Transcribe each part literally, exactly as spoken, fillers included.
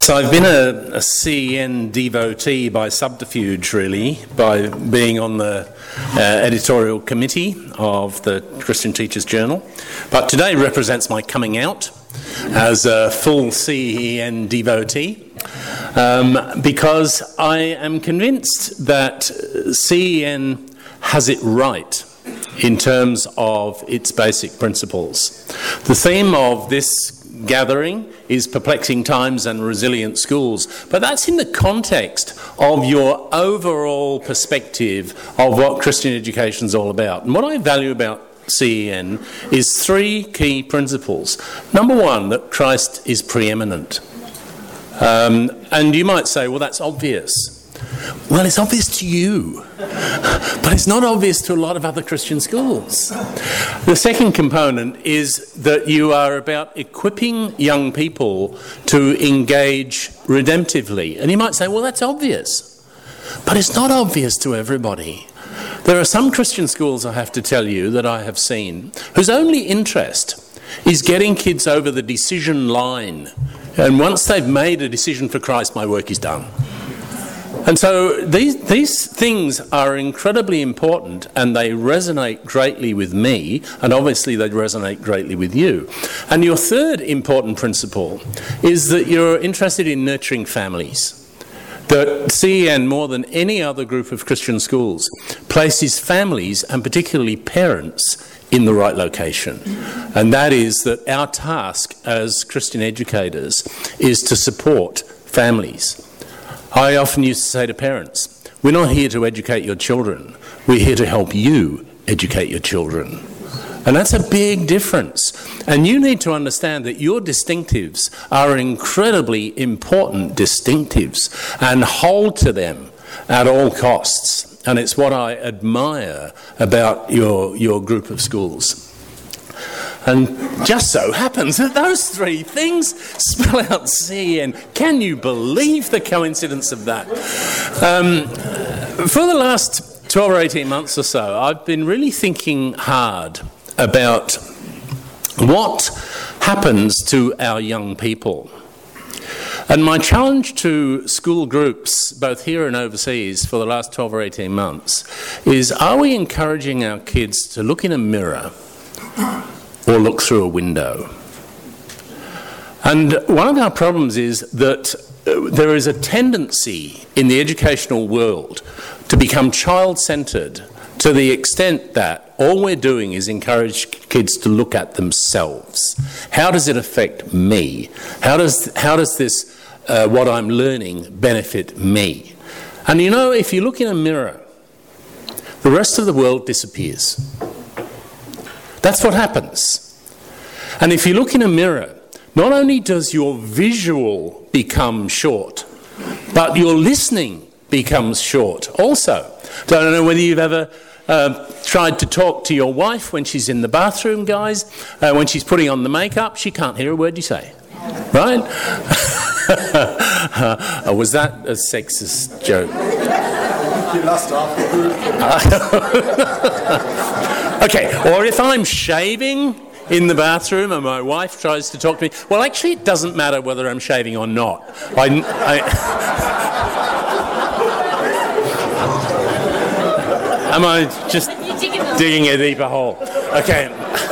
So I've been a, a C E N devotee by subterfuge, really, by being on the uh, editorial committee of the Christian Teachers Journal. But today represents my coming out as a full C E N devotee, um, because I am convinced that C E N has it right in terms of its basic principles. The theme of this gathering is Perplexing Times and Resilient Schools, but that's in the context of your overall perspective of what Christian education is all about. And what I value about C E N is three key principles. Number one, that Christ is preeminent. Um, and you might say, well, that's obvious. Well, it's obvious to you, but it's not obvious to a lot of other Christian schools. The second component is that you are about equipping young people to engage redemptively. And you might say, well, that's obvious, but it's not obvious to everybody. There are some Christian schools, I have to tell you, that I have seen, whose only interest is getting kids over the decision line. And once they've made a decision for Christ, my work is done. And so these these things are incredibly important, and they resonate greatly with me, and obviously they resonate greatly with you. And your third important principle is that you're interested in nurturing families. That C E N, more than any other group of Christian schools, places families, and particularly parents, in the right location. And that is that our task as Christian educators is to support families. I often used to say to parents, we're not here to educate your children, we're here to help you educate your children. And that's a big difference. And you need to understand that your distinctives are incredibly important distinctives, and hold to them at all costs. And it's what I admire about your, your group of schools. And just so happens that those three things spell out C E N. Can you believe the coincidence of that? Um, for the last twelve or eighteen months or so, I've been really thinking hard about what happens to our young people. And my challenge to school groups, both here and overseas, for the last twelve or eighteen months, is, are we encouraging our kids to look in a mirror or look through a window? And one of our problems is that uh, there is a tendency in the educational world to become child-centred, to the extent that all we're doing is encourage kids to look at themselves. How does it affect me? How does, how does this, uh, what I'm learning, benefit me? And you know, if you look in a mirror, the rest of the world disappears. That's what happens. And if you look in a mirror, not only does your visual become short, but your listening becomes short also. So I don't know whether you've ever uh, tried to talk to your wife when she's in the bathroom, guys, uh, when she's putting on the makeup, she can't hear a word you say, right? uh, was that a sexist joke? You lost Okay, or if I'm shaving in the bathroom and my wife tries to talk to me, well, actually it doesn't matter whether I'm shaving or not. I, I, am I just digging a deeper hole? Okay.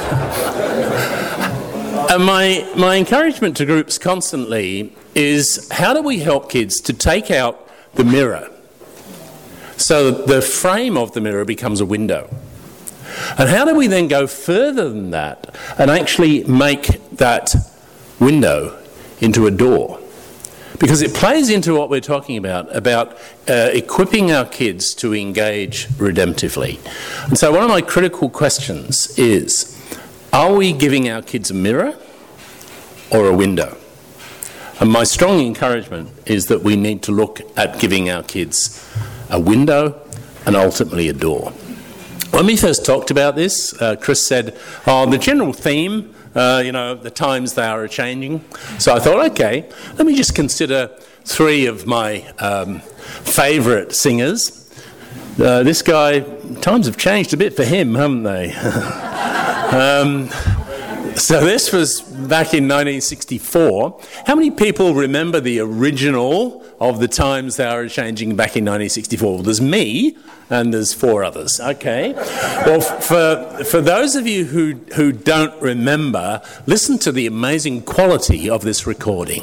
And my, my encouragement to groups constantly is, how do we help kids to take out the mirror so that the frame of the mirror becomes a window? And how do we then go further than that and actually make that window into a door? Because it plays into what we're talking about, about uh, equipping our kids to engage redemptively. And so one of my critical questions is, are we giving our kids a mirror or a window? And my strong encouragement is that we need to look at giving our kids a window and ultimately a door. When we first talked about this, uh, Chris said, oh, the general theme, uh, you know, the times they are changing. So I thought, okay, let me just consider three of my um, favourite singers. Uh, this guy, times have changed a bit for him, haven't they? um, So this was back in nineteen sixty-four. How many people remember the original of The Times They Are Changing back in nineteen sixty-four? Well, there's me and there's four others. Okay. Well, for for those of you who, who don't remember, listen to the amazing quality of this recording.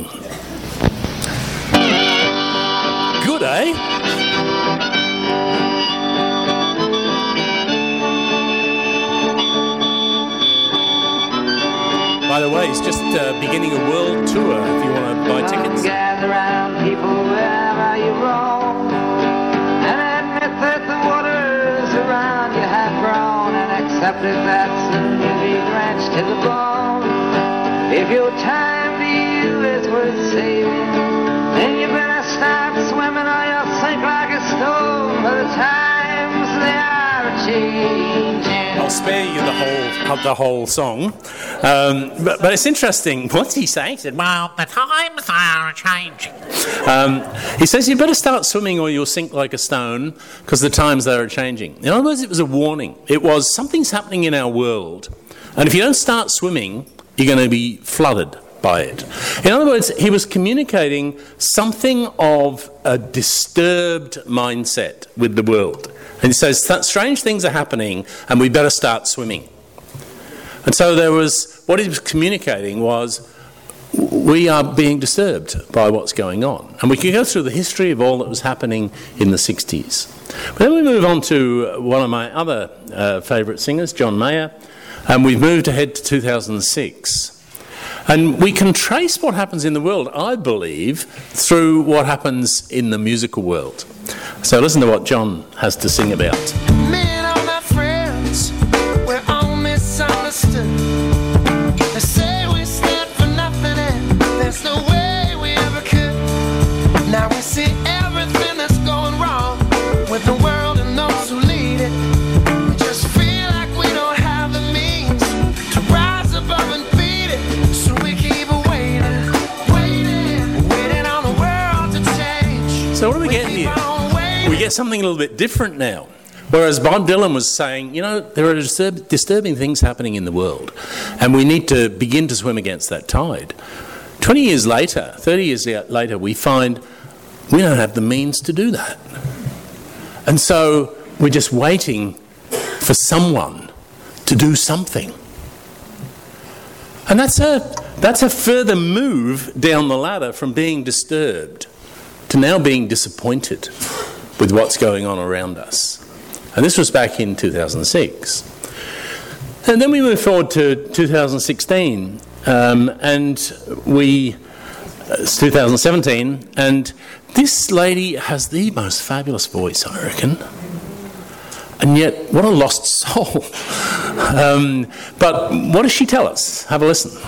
Good, eh? By the way, he's just uh, beginning a world tour if you want to buy tickets. Gather round, people, wherever you roam, and admit that the waters around you have grown, and accept it that soon you'll be drenched to the bone. If your time to you is worth saving, then you better start swimming or you'll sink like a stone, for the times they are changing. I'll spare you the whole the whole song, um, but, but it's interesting. What's he saying? He said, Well, the times are changing. Um, he says you better start swimming or you'll sink like a stone because the times they are changing. In other words, it was a warning. It was something's happening in our world, and if you don't start swimming, you're going to be flooded by it. In other words, he was communicating something of a disturbed mindset with the world. And he says, strange things are happening and we better start swimming. And so there was, what he was communicating was, we are being disturbed by what's going on. And we can go through the history of all that was happening in the sixties. But then we move on to one of my other uh, favourite singers, John Mayer, and we've moved ahead to two thousand six. And we can trace what happens in the world, I believe, through what happens in the musical world. So listen to what John has to sing about. Me and all my friends, we're all misunderstood. They say we stand for nothing and there's no way we ever could. Now we see everything that's going wrong with the world and those who lead it. We just feel like we don't have the means to rise above and beat it. So we keep waiting, waiting, waiting on the world to change. So what do we get here? We get something a little bit different now. Whereas Bob Dylan was saying, you know, there are disturb- disturbing things happening in the world, and we need to begin to swim against that tide. twenty years later, thirty years later, we find we don't have the means to do that. And so we're just waiting for someone to do something. And that's a, that's a further move down the ladder from being disturbed to now being disappointed with what's going on around us. And this was back in two thousand six. And then we move forward to two thousand sixteen, um, and we, uh, it's two thousand seventeen, and this lady has the most fabulous voice, I reckon. And yet, what a lost soul. um, but what does she tell us? Have a listen.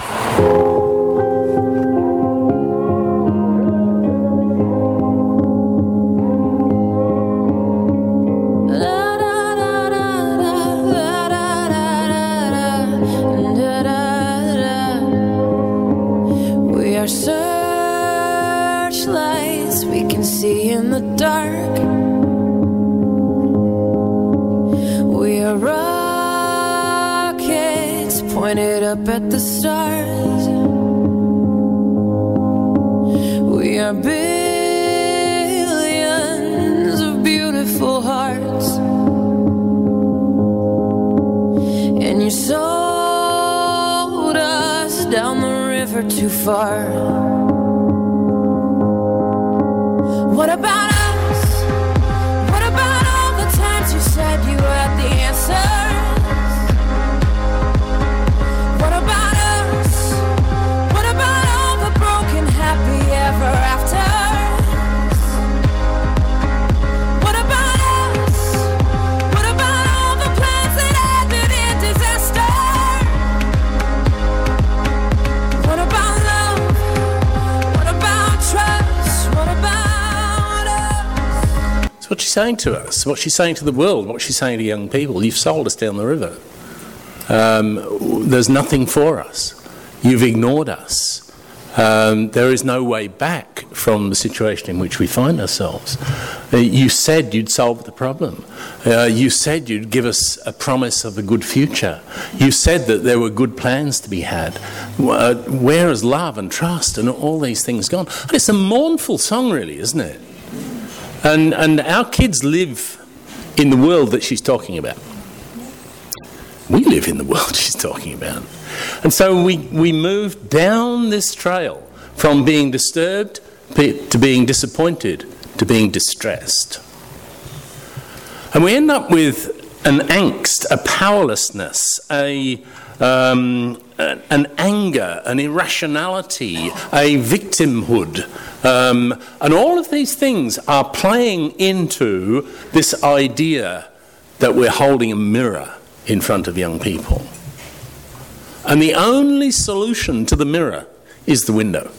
Searchlights we can see in the dark. We are rockets pointed up at the stars. We are billions of beautiful hearts. And you sold us down the river too far. What about us? What about all the times you said you had the answers? What about us? What about all the broken happy ever afters? What about us? What about all the plans that ended in disaster? What about love? What about trust? What about What she's saying to us, what she's saying to the world, what she's saying to young people. You've sold us down the river. Um, there's nothing for us. You've ignored us. Um, there is no way back from the situation in which we find ourselves. Uh, you said you'd solve the problem. Uh, you said you'd give us a promise of a good future. You said that there were good plans to be had. Uh, where is love and trust and all these things gone? And it's a mournful song, really, isn't it? And, and our kids live in the world that she's talking about. We live in the world she's talking about. And so we, we move down this trail from being disturbed to being disappointed to being distressed. And we end up with an angst, a powerlessness, a, um, an anger, an irrationality, a victimhood. Um, and all of these things are playing into this idea that we're holding a mirror in front of young people. And the only solution to the mirror is the window.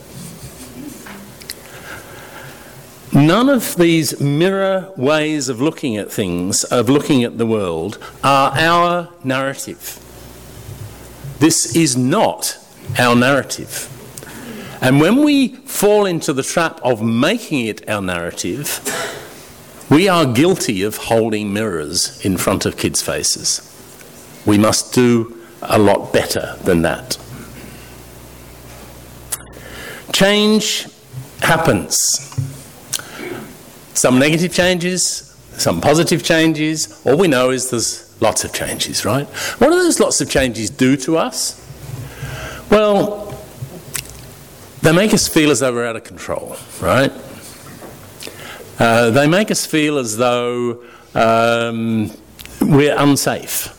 None of these mirror ways of looking at things, of looking at the world, are our narrative. This is not our narrative. And when we fall into the trap of making it our narrative, we are guilty of holding mirrors in front of kids' faces. We must do a lot better than that. Change happens. Some negative changes, some positive changes. All we know is there's lots of changes, right? What do those lots of changes do to us? Well, they make us feel as though we're out of control, right? Uh, they make us feel as though um, we're unsafe.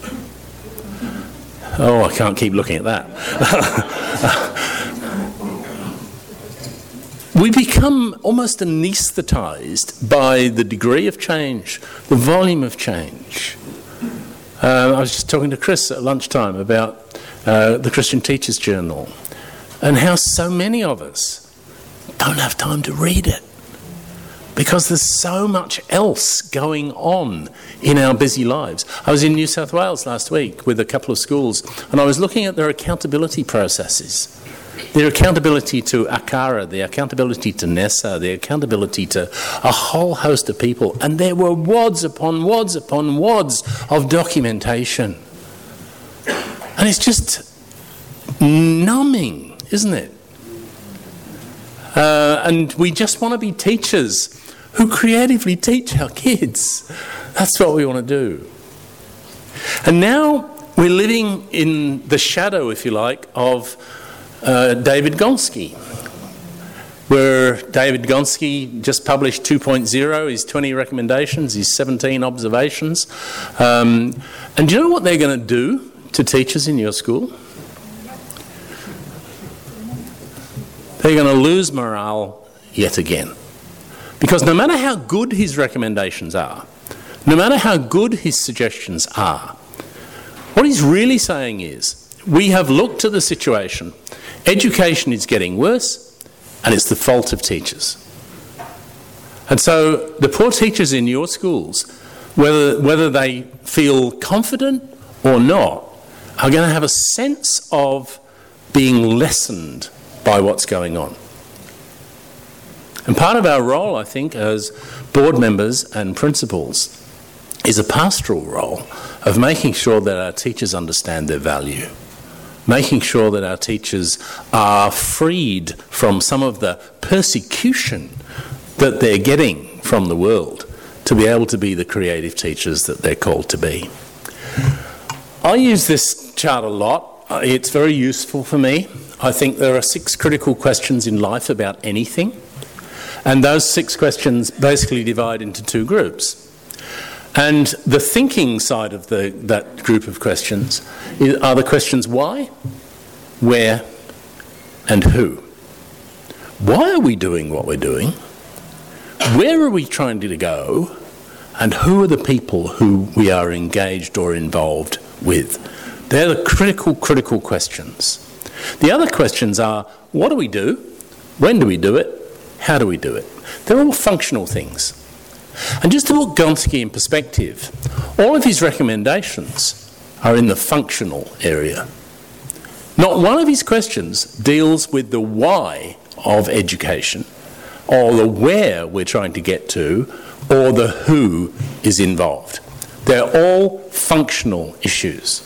Oh, I can't keep looking at that. We become almost anaesthetised by the degree of change, the volume of change. Uh, I was just talking to Chris at lunchtime about uh, the Christian Teachers Journal and how so many of us don't have time to read it because there's so much else going on in our busy lives. I was in New South Wales last week with a couple of schools and I was looking at their accountability processes. Their accountability to ACARA, the accountability to NESA, the accountability to a whole host of people. And there were wads upon wads upon wads of documentation. And it's just numbing, isn't it? Uh, and we just want to be teachers who creatively teach our kids. That's what we want to do. And now we're living in the shadow, if you like, of Uh, David Gonski, where David Gonski just published two point oh, his twenty recommendations, his seventeen observations. Um, and do you know what they're going to do to teachers in your school? They're going to lose morale yet again. Because no matter how good his recommendations are, no matter how good his suggestions are, what he's really saying is, we have looked at the situation. Education is getting worse, and it's the fault of teachers. And so the poor teachers in your schools, whether, whether they feel confident or not, are going to have a sense of being lessened by what's going on. And part of our role, I think, as board members and principals is a pastoral role of making sure that our teachers understand their value. Making sure that our teachers are freed from some of the persecution that they're getting from the world to be able to be the creative teachers that they're called to be. I use this chart a lot. It's very useful for me. I think there are six critical questions in life about anything, and those six questions basically divide into two groups. And the thinking side of the, that group of questions is, are the questions why, where, and who. Why are we doing what we're doing? Where are we trying to go? And who are the people who we are engaged or involved with? They're the critical, critical questions. The other questions are, what do we do? When do we do it? How do we do it? They're all functional things. And just to put Gonski in perspective, all of his recommendations are in the functional area. Not one of his questions deals with the why of education, or the where we're trying to get to, or the who is involved. They're all functional issues.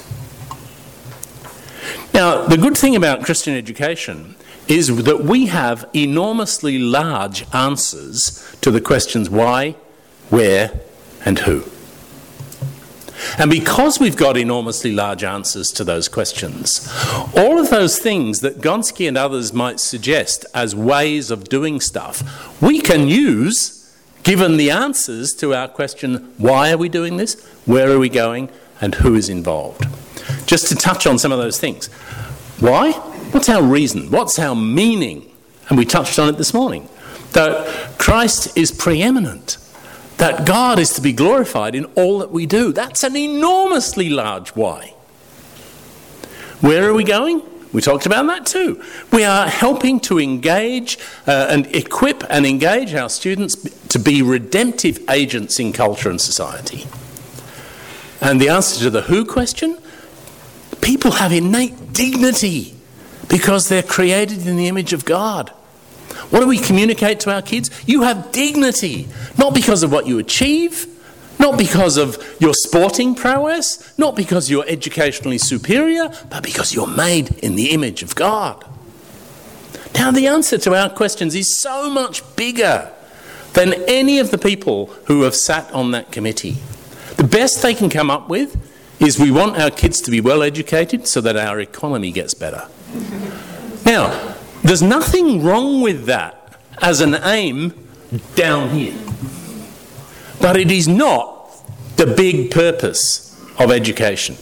Now, the good thing about Christian education is that we have enormously large answers to the questions why, where, and who. And because we've got enormously large answers to those questions, all of those things that Gonski and others might suggest as ways of doing stuff, we can use given the answers to our question, why are we doing this, where are we going, and who is involved. Just to touch on some of those things. Why? What's our reason? What's our meaning? And we touched on it this morning. That Christ is preeminent. That God is to be glorified in all that we do. That's an enormously large why. Where are we going? We talked about that too. We are helping to engage uh, and equip and engage our students to be redemptive agents in culture and society. And the answer to the who question, people have innate dignity because they're created in the image of God. What do we communicate to our kids? You have dignity, not because of what you achieve, not because of your sporting prowess, not because you're educationally superior, but because you're made in the image of God. Now, the answer to our questions is so much bigger than any of the people who have sat on that committee. The best they can come up with is we want our kids to be well educated so that our economy gets better. Now, there's nothing wrong with that as an aim down here. But it is not the big purpose of education.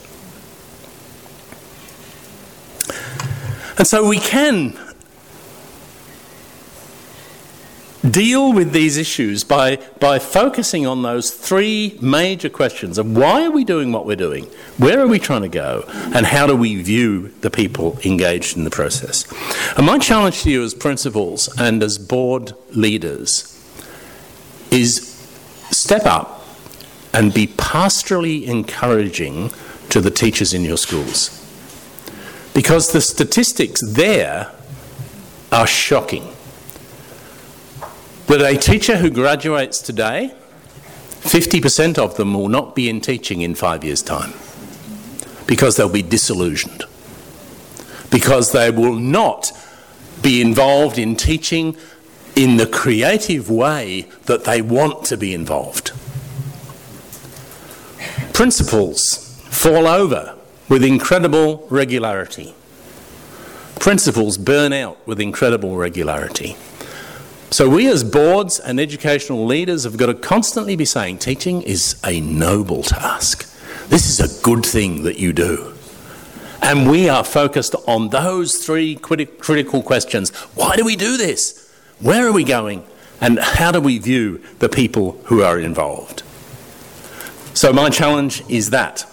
And so we can deal with these issues by, by focusing on those three major questions of why are we doing what we're doing, where are we trying to go, and how do we view the people engaged in the process. And my challenge to you as principals and as board leaders is step up and be pastorally encouraging to the teachers in your schools. Because the statistics there are shocking. That a teacher who graduates today, fifty percent of them will not be in teaching in five years' time because they'll be disillusioned, because they will not be involved in teaching in the creative way that they want to be involved. Principals fall over with incredible regularity. Principals burn out with incredible regularity. So we as boards and educational leaders have got to constantly be saying teaching is a noble task. This is a good thing that you do. And we are focused on those three criti- critical questions. Why do we do this? Where are we going? And how do we view the people who are involved? So my challenge is that.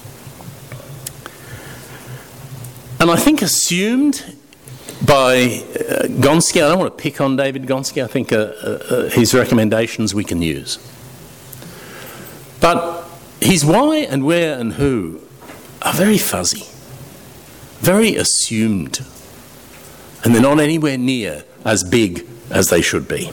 And I think assumed by uh, Gonski, I don't want to pick on David Gonski, I think uh, uh, his recommendations we can use. But his why and where and who are very fuzzy, very assumed, and they're not anywhere near as big as they should be.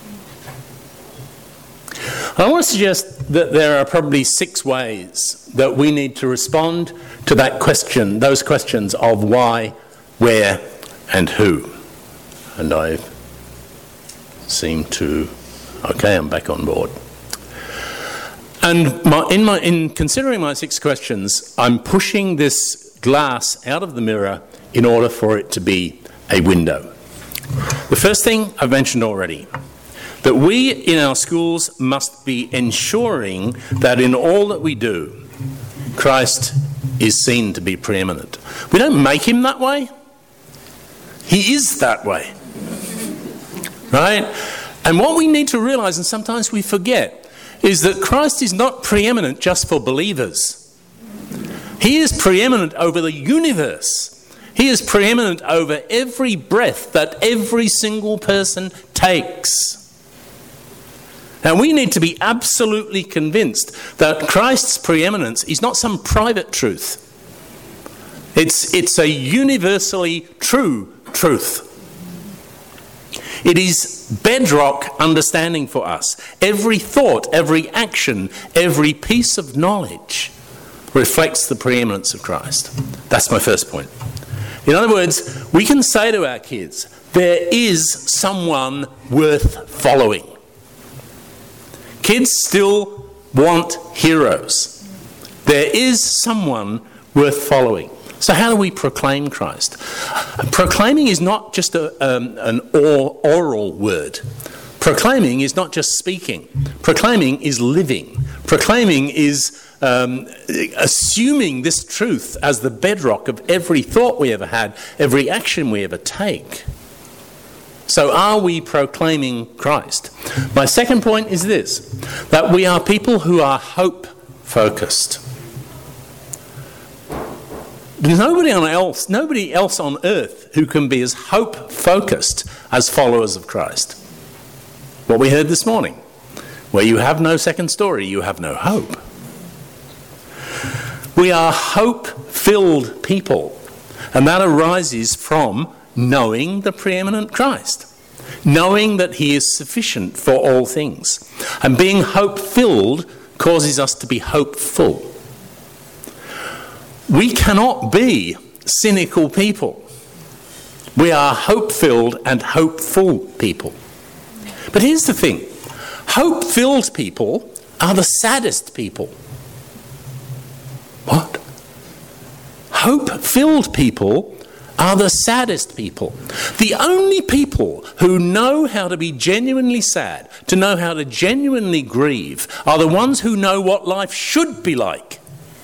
I want to suggest that there are probably six ways that we need to respond to that question, those questions of why, where, and who. And I seem to... Okay, I'm back on board. And my, in, my, in considering my six questions, I'm pushing this glass out of the mirror in order for it to be a window. The first thing I've mentioned already, that we in our schools must be ensuring that in all that we do, Christ is seen to be preeminent. We don't make him that way. He is that way. Right? And what we need to realise, and sometimes we forget, is that Christ is not preeminent just for believers. He is preeminent over the universe. He is preeminent over every breath that every single person takes. And we need to be absolutely convinced that Christ's preeminence is not some private truth. It's, it's a universally true truth. It is bedrock understanding for us. Every thought, every action, every piece of knowledge reflects the preeminence of Christ. That's my first point. In other words, we can say to our kids, there is someone worth following. Kids still want heroes. There is someone worth following. So how do we proclaim Christ? Proclaiming is not just a, um, an or, oral word. Proclaiming is not just speaking. Proclaiming is living. Proclaiming is um, assuming this truth as the bedrock of every thought we ever had, every action we ever take. So are we proclaiming Christ? My second point is this, that we are people who are hope-focused. There's nobody else, nobody else on earth who can be as hope-focused as followers of Christ. What we heard this morning, where you have no second story, you have no hope. We are hope-filled people, and that arises from knowing the preeminent Christ, knowing that he is sufficient for all things. And being hope-filled causes us to be hopeful. We cannot be cynical people. We are hope-filled and hopeful people. But here's the thing. Hope-filled people are the saddest people. What? Hope-filled people are the saddest people. The only people who know how to be genuinely sad, to know how to genuinely grieve, are the ones who know what life should be like.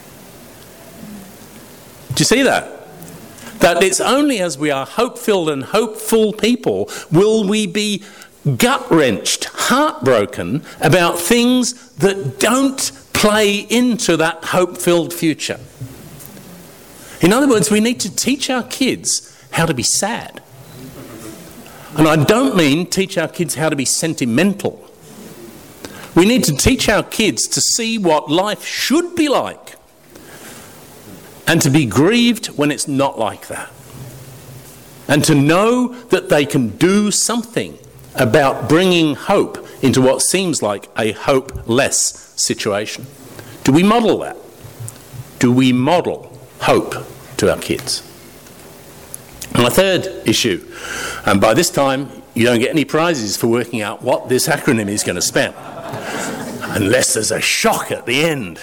Do you see that? That it's only as we are hope-filled and hopeful people will we be gut-wrenched, heartbroken about things that don't play into that hope-filled future. In other words, we need to teach our kids how to be sad. And I don't mean teach our kids how to be sentimental. We need to teach our kids to see what life should be like, and to be grieved when it's not like that. And to know that they can do something about bringing hope into what seems like a hopeless situation. Do we model that? Do we model hope to our kids? And my third issue, and by this time you don't get any prizes for working out what this acronym is going to span, unless there's a shock at the end.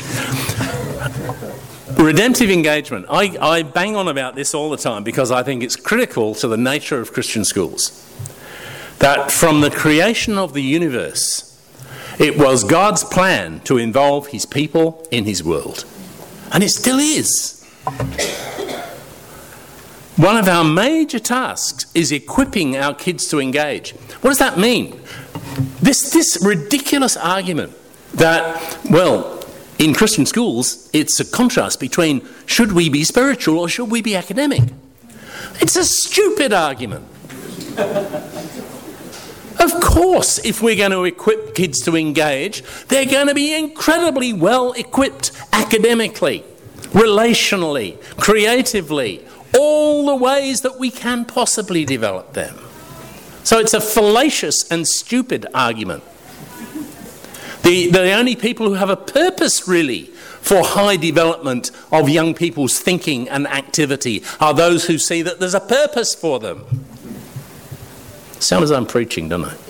Redemptive engagement. I, I bang on about this all the time because I think it's critical to the nature of Christian schools. That from the creation of the universe, it was God's plan to involve his people in his world. And it still is. One of our major tasks is equipping our kids to engage. What does that mean? This, this ridiculous argument that, well, in Christian schools, it's a contrast between should we be spiritual or should we be academic? It's a stupid argument. Of course, if we're going to equip kids to engage, they're going to be incredibly well equipped academically, relationally, creatively, all the ways that we can possibly develop them. So it's a fallacious and stupid argument. The, the only people who have a purpose, really, for high development of young people's thinking and activity are those who see that there's a purpose for them. Sound as I'm preaching, don't I?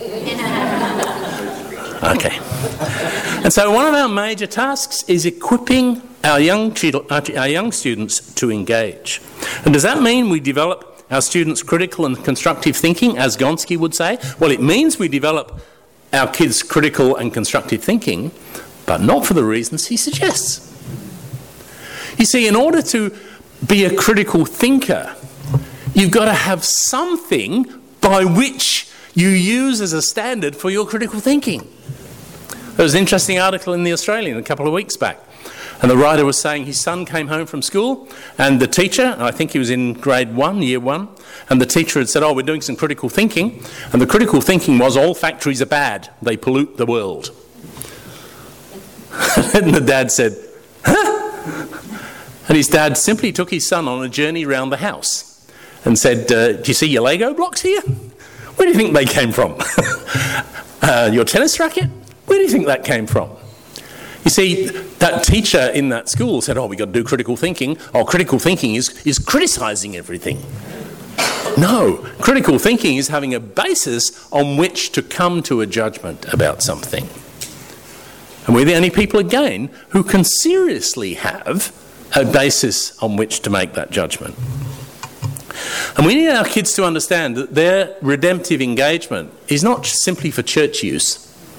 Okay. And so one of our major tasks is equipping our young, our young students to engage. And does that mean we develop our students' critical and constructive thinking, as Gonski would say? Well, it means we develop our kids' critical and constructive thinking, but not for the reasons he suggests. You see, in order to be a critical thinker, you've got to have something by which you use as a standard for your critical thinking. There was an interesting article in The Australian a couple of weeks back, and the writer was saying his son came home from school, and the teacher, I think he was in grade one, year one, and the teacher had said, oh, we're doing some critical thinking, and the critical thinking was all factories are bad, they pollute the world. And the dad said, huh? And his dad simply took his son on a journey around the house and said, uh, do you see your Lego blocks here? Where do you think they came from? uh, your tennis racket? Where do you think that came from? You see, that teacher in that school said, oh, we've got to do critical thinking. Oh, critical thinking is, is criticising everything. No, critical thinking is having a basis on which to come to a judgment about something. And we're the only people, again, who can seriously have a basis on which to make that judgment. And we need our kids to understand that their redemptive engagement is not simply for church use.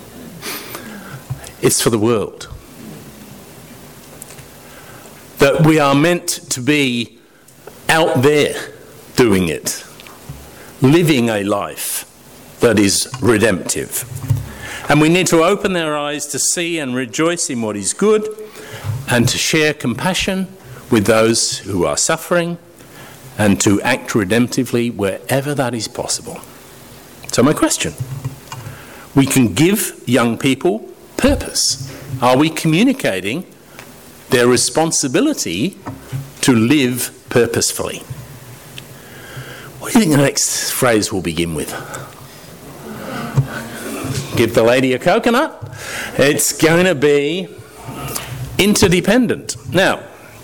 It's for the world. That we are meant to be out there doing it, living a life that is redemptive. And we need to open their eyes to see and rejoice in what is good and to share compassion with those who are suffering and to act redemptively wherever that is possible. So my question, we can give young people purpose. Are we communicating their responsibility to live purposefully? What do you think the next phrase will begin with? Give the lady a coconut. It's going to be interdependent. Now,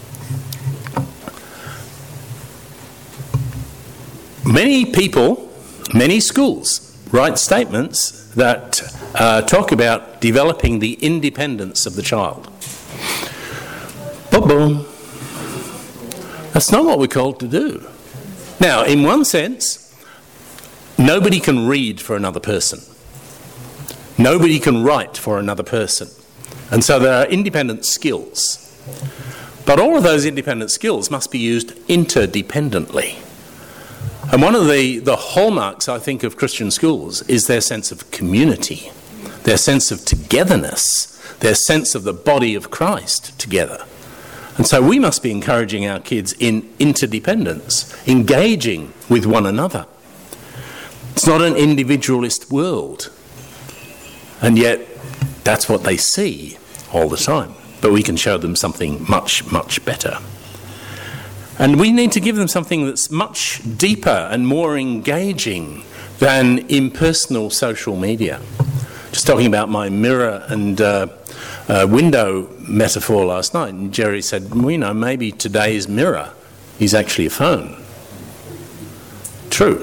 many people, many schools write statements that uh, talk about developing the independence of the child. But boom, that's not what we're called to do. Now, in one sense, nobody can read for another person. Nobody can write for another person. And so there are independent skills. But all of those independent skills must be used interdependently. And one of the, the hallmarks, I think, of Christian schools is their sense of community, their sense of togetherness, their sense of the body of Christ together. And so we must be encouraging our kids in interdependence, engaging with one another. It's not an individualist world. And yet, that's what they see all the time. But we can show them something much, much better. And we need to give them something that's much deeper and more engaging than impersonal social media. Just talking about my mirror and uh, uh, window metaphor last night, and Jerry said, well, you know, maybe today's mirror is actually a phone. True.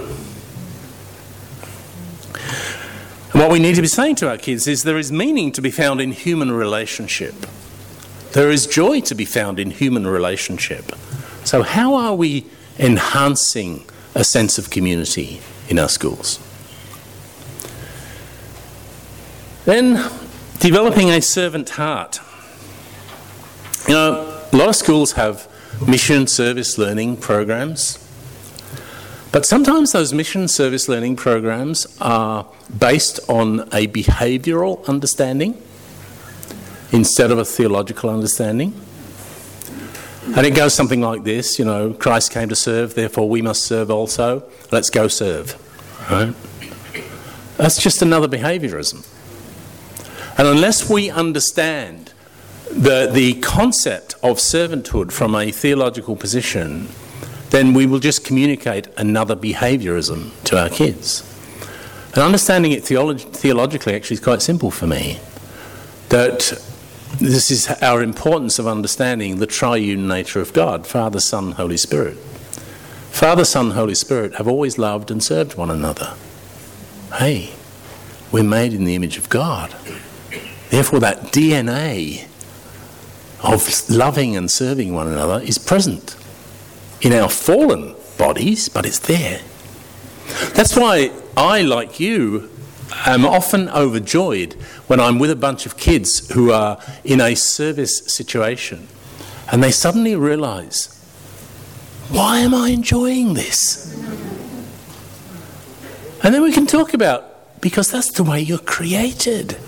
And what we need to be saying to our kids is there is meaning to be found in human relationship. There is joy to be found in human relationship. So how are we enhancing a sense of community in our schools? Then, developing a servant heart. You know, a lot of schools have mission service learning programs. But sometimes those mission service learning programs are based on a behavioural understanding instead of a theological understanding. And it goes something like this, you know, Christ came to serve, therefore we must serve also. Let's go serve. Right? That's just another behaviourism. And unless we understand the, the concept of servanthood from a theological position, then we will just communicate another behaviourism to our kids. And understanding it theolog- theologically actually is quite simple for me. That this is our importance of understanding the triune nature of God, Father, Son, Holy Spirit. Father, Son, Holy Spirit have always loved and served one another. Hey, we're made in the image of God. Therefore, that D N A of loving and serving one another is present in our fallen bodies, but it's there. That's why I, like you, am often overjoyed when I'm with a bunch of kids who are in a service situation and they suddenly realise, why am I enjoying this? And then we can talk about, because that's the way you're created.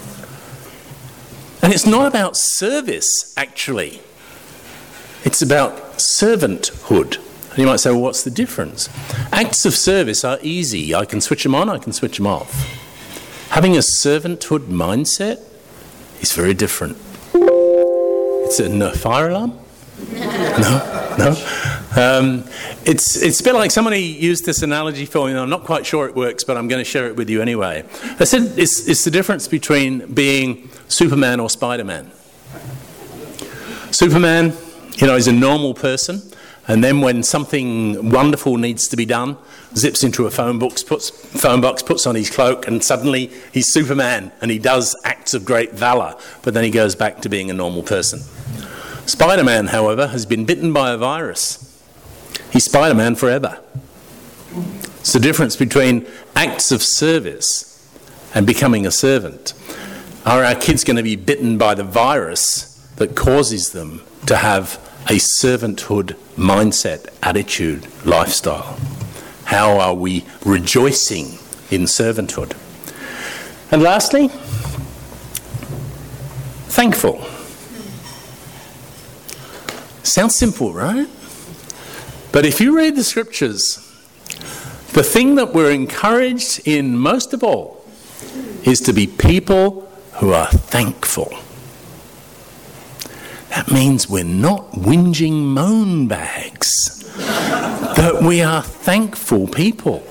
And it's not about service, actually. It's about servanthood. And you might say, well, what's the difference? Acts of service are easy. I can switch them on, I can switch them off. Having a servanthood mindset is very different. It's a no fire alarm. No, no. Um, it's, it's a bit like somebody used this analogy for me, and I'm not quite sure it works, but I'm going to share it with you anyway. I said it's, it's the difference between being Superman or Spider-Man. Superman, you know, is a normal person, and then when something wonderful needs to be done, zips into a phone box, puts, phone box, puts on his cloak, and suddenly he's Superman, and he does acts of great valour, but then he goes back to being a normal person. Spider-Man, however, has been bitten by a virus. He's Spider-Man forever. It's the difference between acts of service and becoming a servant. Are our kids going to be bitten by the virus that causes them to have a servanthood mindset, attitude, lifestyle? How are we rejoicing in servanthood? And lastly, thankful. Sounds simple, right? But if you read the scriptures, the thing that we're encouraged in most of all is to be people who are thankful. That means we're not whinging moan bags, that we are thankful people.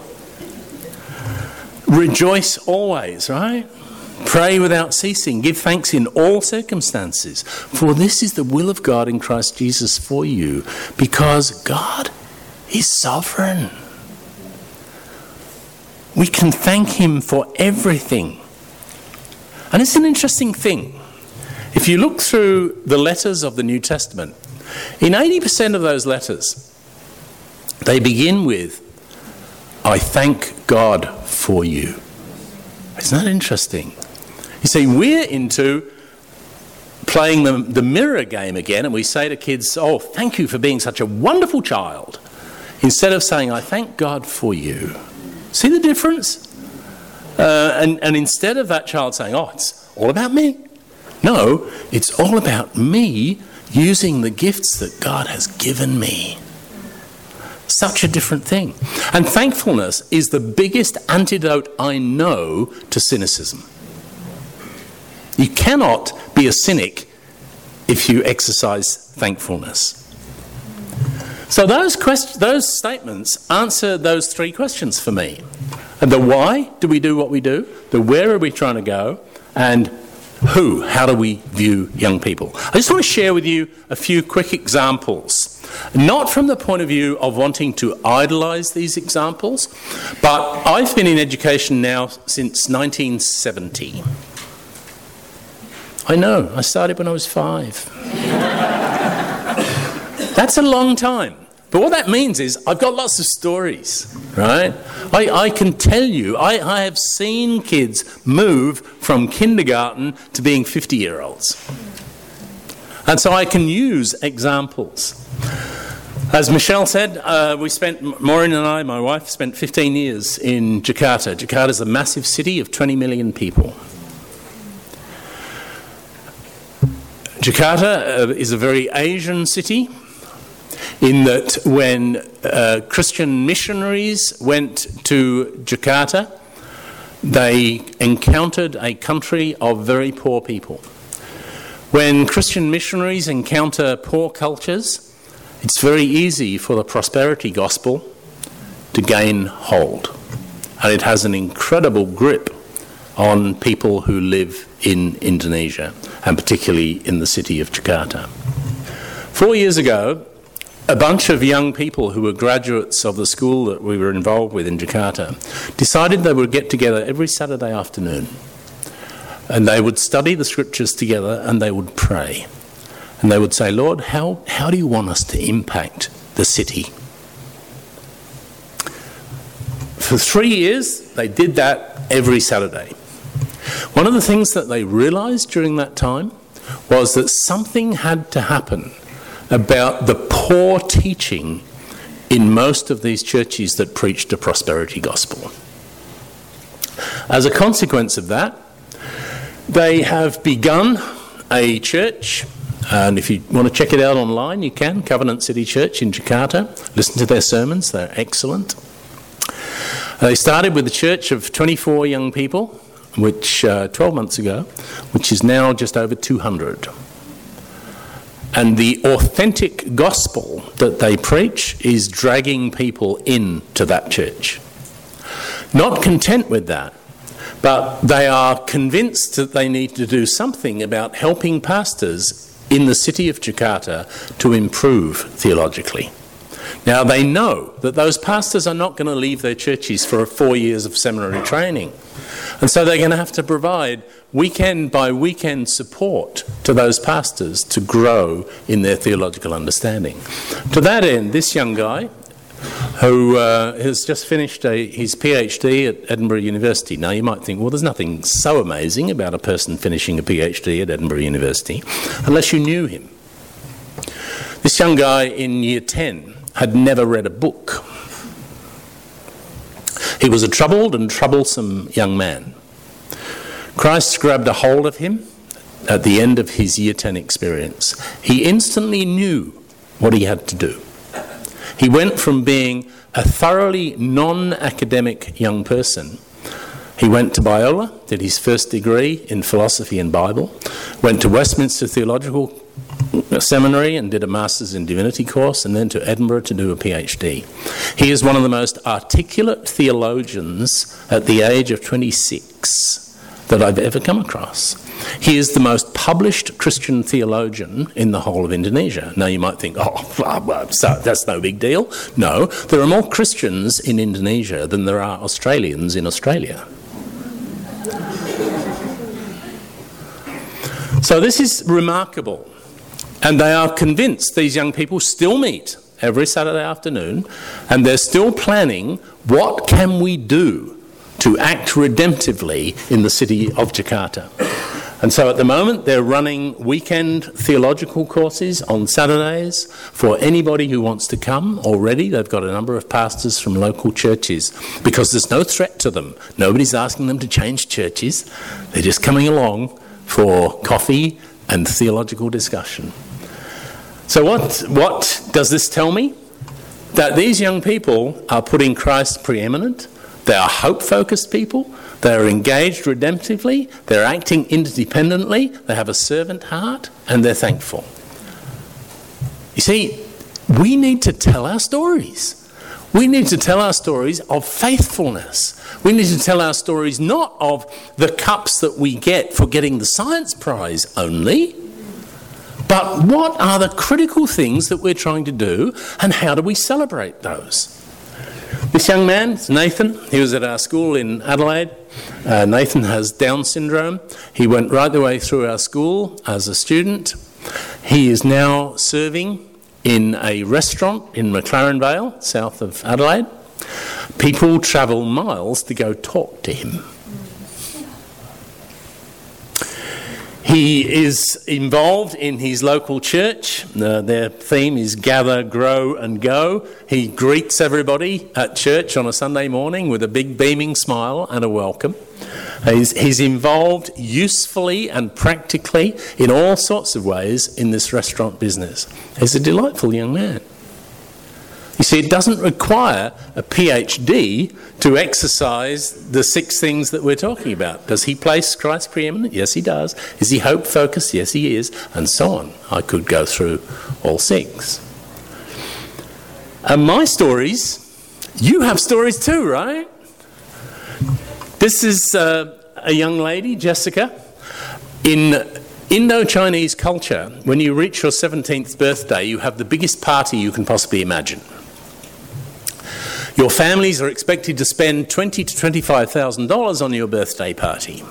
Rejoice always, right? Pray without ceasing. Give thanks in all circumstances. For this is the will of God in Christ Jesus for you, because God is sovereign. We can thank him for everything. And it's an interesting thing. If you look through the letters of the New Testament, in eighty percent of those letters, they begin with, I thank God for you. Isn't that interesting? You see, we're into playing the, the mirror game again, and we say to kids, oh, thank you for being such a wonderful child, instead of saying, I thank God for you. See the difference? Uh, and, and instead of that child saying, oh, it's all about me. No, it's all about me using the gifts that God has given me. Such a different thing. And thankfulness is the biggest antidote I know to cynicism. You cannot be a cynic if you exercise thankfulness. So those quest- those statements answer those three questions for me. And the why do we do what we do? The where are we trying to go? And who? How do we view young people? I just want to share with you a few quick examples. Not from the point of view of wanting to idolise these examples, but I've been in education now since nineteen seventy. I know, I started when I was five. That's a long time. But what that means is I've got lots of stories, right? I, I can tell you, I, I have seen kids move from kindergarten to being fifty-year-olds. And so I can use examples. As Michelle said, uh, we spent, Maureen and I, my wife, spent fifteen years in Jakarta. Jakarta is a massive city of twenty million people. Jakarta uh, is a very Asian city, in that when uh, Christian missionaries went to Jakarta, they encountered a country of very poor people. When Christian missionaries encounter poor cultures, it's very easy for the prosperity gospel to gain hold. And it has an incredible grip on people who live in Indonesia, and particularly in the city of Jakarta. Four years ago, a bunch of young people who were graduates of the school that we were involved with in Jakarta decided they would get together every Saturday afternoon, and they would study the scriptures together and they would pray. And they would say, Lord, how, how do you want us to impact the city? For three years, they did that every Saturday. One of the things that they realised during that time was that something had to happen about the poor teaching in most of these churches that preached a prosperity gospel. As a consequence of that, they have begun a church, and if you want to check it out online, you can, Covenant City Church in Jakarta. Listen to their sermons, they're excellent. They started with a church of twenty-four young people, which uh, twelve months ago, which is now just over two hundred. And the authentic gospel that they preach is dragging people into that church. Not content with that, but they are convinced that they need to do something about helping pastors in the city of Jakarta to improve theologically. Now, they know that those pastors are not going to leave their churches for four years of seminary training. And so they're going to have to provide weekend by weekend support to those pastors to grow in their theological understanding. To that end, this young guy, who uh, has just finished a, his PhD at Edinburgh University. Now, you might think, well, there's nothing so amazing about a person finishing a PhD at Edinburgh University, unless you knew him. This young guy in year ten had never read a book. He was a troubled and troublesome young man. Christ grabbed a hold of him at the end of his year ten experience. He instantly knew what he had to do. He went from being a thoroughly non-academic young person. He went to Biola, did his first degree in philosophy and Bible, went to Westminster Theological Seminary and did a Master's in Divinity course, and then to Edinburgh to do a PhD. He is one of the most articulate theologians at the age of twenty-six that I've ever come across. He is the most published Christian theologian in the whole of Indonesia. Now, you might think, oh, well, so that's no big deal. No, there are more Christians in Indonesia than there are Australians in Australia. So this is remarkable. And they are convinced, these young people still meet every Saturday afternoon, and they're still planning, what can we do to act redemptively in the city of Jakarta? And so at the moment they're running weekend theological courses on Saturdays for anybody who wants to come. Already they've got a number of pastors from local churches, because there's no threat to them. Nobody's asking them to change churches. They're just coming along for coffee and theological discussion. So what, what does this tell me? That these young people are putting Christ preeminent. They are hope-focused people. They are engaged redemptively. They're acting independently. They have a servant heart, and they're thankful. You see, we need to tell our stories. We need to tell our stories of faithfulness. We need to tell our stories not of the cups that we get for getting the science prize only, but what are the critical things that we're trying to do, and how do we celebrate those? This young man, Nathan, he was at our school in Adelaide. Uh, Nathan has Down syndrome. He went right the way through our school as a student. He is now serving in a restaurant in McLaren Vale, south of Adelaide. People travel miles to go talk to him. He is involved in his local church. Uh, their theme is Gather, Grow and Go. He greets everybody at church on a Sunday morning with a big beaming smile and a welcome. He's, he's involved usefully and practically in all sorts of ways in this restaurant business. He's a delightful young man. You see, it doesn't require a PhD to exercise the six things that we're talking about. Does he place Christ preeminent? Yes, he does. Is he hope-focused? Yes, he is. And so on. I could go through all six. And my stories, you have stories too, right? This is uh, a young lady, Jessica. In Indo-Chinese culture, when you reach your seventeenth birthday, you have the biggest party you can possibly imagine. Your families are expected to spend twenty thousand to twenty-five thousand dollars on your birthday party.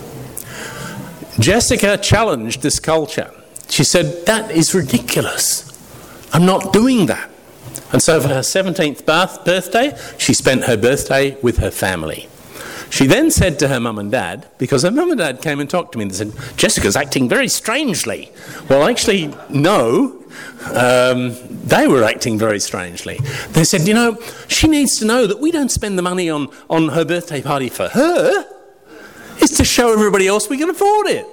Jessica challenged this culture. She said, that is ridiculous. I'm not doing that. And so for her seventeenth birthday, she spent her birthday with her family. She then said to her mum and dad, because her mum and dad came and talked to me and said, Jessica's acting very strangely. Well, actually, no. Um, they were acting very strangely. They said, you know, she needs to know that we don't spend the money on, on her birthday party for her. It's to show everybody else we can afford it.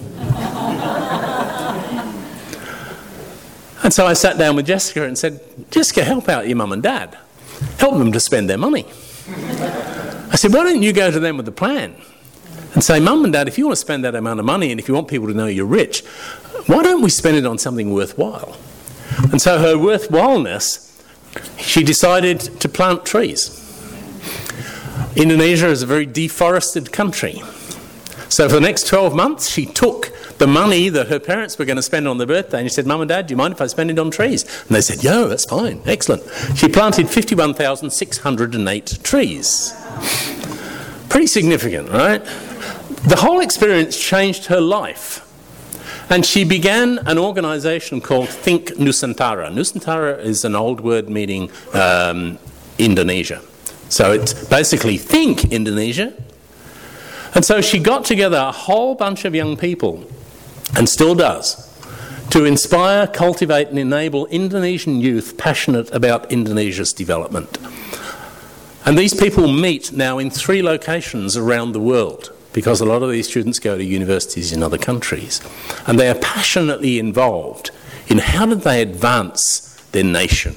And so I sat down with Jessica and said, Jessica, help out your mum and dad. Help them to spend their money. I said, why don't you go to them with a plan and say, Mum and Dad, if you want to spend that amount of money and if you want people to know you're rich, why don't we spend it on something worthwhile? And so her worthwhileness, she decided to plant trees. Indonesia is a very deforested country. So for the next twelve months, she took the money that her parents were going to spend on their birthday and she said, Mum and Dad, do you mind if I spend it on trees? And they said, yeah, that's fine, excellent. She planted fifty-one thousand six hundred eight trees. Pretty significant, right? The whole experience changed her life. And she began an organisation called Think Nusantara. Nusantara is an old word meaning um, Indonesia. So it's basically think Indonesia. And so she got together a whole bunch of young people, and still does, to inspire, cultivate and enable Indonesian youth passionate about Indonesia's development. And these people meet now in three locations around the world, because a lot of these students go to universities in other countries. And they are passionately involved in how did they advance their nation.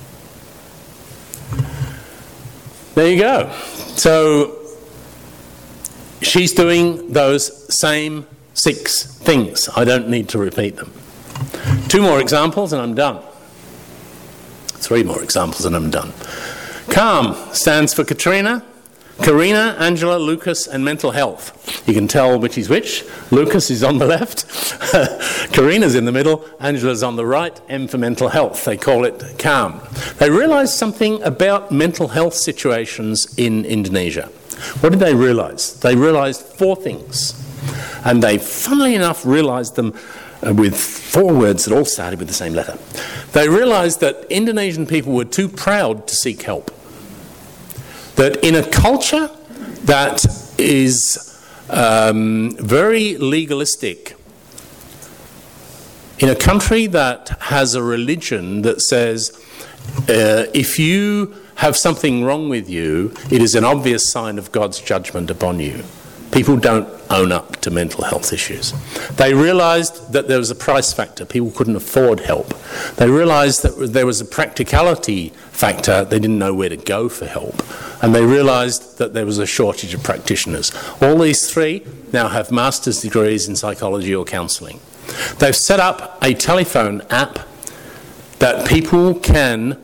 There you go. So she's doing those same six things. I don't need to repeat them. Two more examples and I'm done. Three more examples and I'm done. CALM stands for Katrina, Karina, Angela, Lucas and mental health. You can tell which is which. Lucas is on the left, Karina's in the middle, Angela's on the right, M for mental health. They call it CALM. They realised something about mental health situations in Indonesia. What did they realise? They realised four things. And they, funnily enough, realised them with four words that all started with the same letter. They realised that Indonesian people were too proud to seek help. That in a culture that is um, very legalistic, in a country that has a religion that says uh, if you have something wrong with you, it is an obvious sign of God's judgment upon you. People don't own up to mental health issues. They realised that there was a price factor. People couldn't afford help. They realised that there was a practicality factor. They didn't know where to go for help. And they realised that there was a shortage of practitioners. All these three now have master's degrees in psychology or counselling. They've set up a telephone app that people can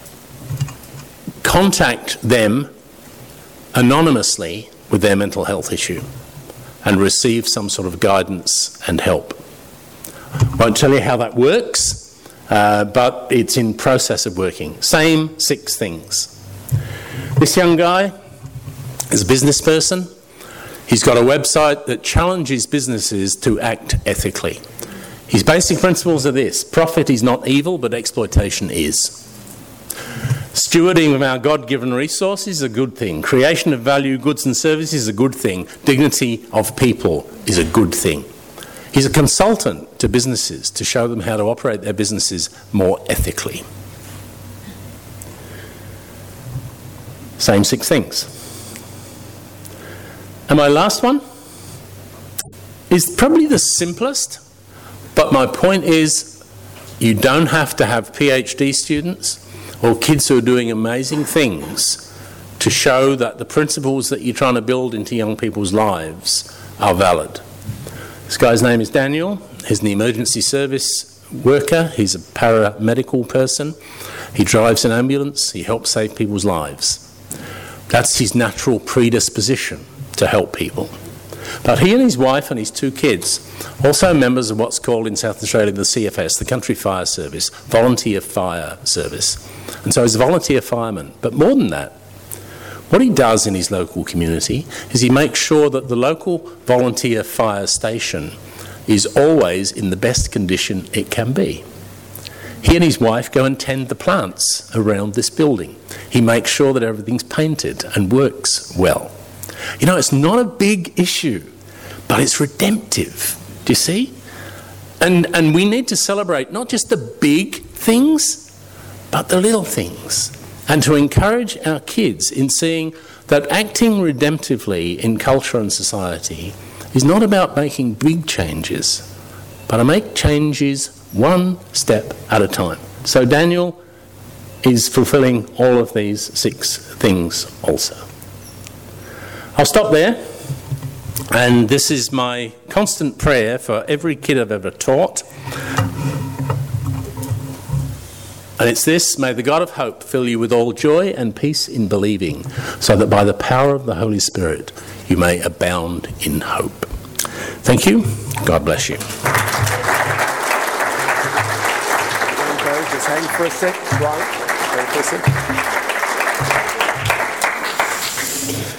contact them anonymously with their mental health issue and receive some sort of guidance and help. Won't tell you how that works, uh, but it's in process of working. Same six things. This young guy is a business person. He's got a website that challenges businesses to act ethically. His basic principles are this: profit is not evil, but exploitation is. Stewarding of our God-given resources is a good thing. Creation of value, goods and services is a good thing. Dignity of people is a good thing. He's a consultant to businesses to show them how to operate their businesses more ethically. Same six things. And my last one is probably the simplest, but my point is you don't have to have PhD students or kids who are doing amazing things to show that the principles that you're trying to build into young people's lives are valid. This guy's name is Daniel. He's an emergency service worker. He's a paramedical person. He drives an ambulance. He helps save people's lives. That's his natural predisposition to help people. But he and his wife and his two kids, also members of what's called in South Australia the C F S, the Country Fire Service, Volunteer Fire Service. And so he's a volunteer fireman. But more than that, what he does in his local community is he makes sure that the local volunteer fire station is always in the best condition it can be. He and his wife go and tend the plants around this building. He makes sure that everything's painted and works well. You know, it's not a big issue, but it's redemptive. Do you see? And, and we need to celebrate not just the big things, but the little things. And to encourage our kids in seeing that acting redemptively in culture and society is not about making big changes, but to make changes one step at a time. So Daniel is fulfilling all of these six things also. I'll stop there And this is my constant prayer for every kid I've ever taught. And it's this: may the God of hope fill you with all joy and peace in believing, so that by the power of the Holy Spirit you may abound in hope. Thank you. God bless you. Just hang for a sec, right? Hang for a sec.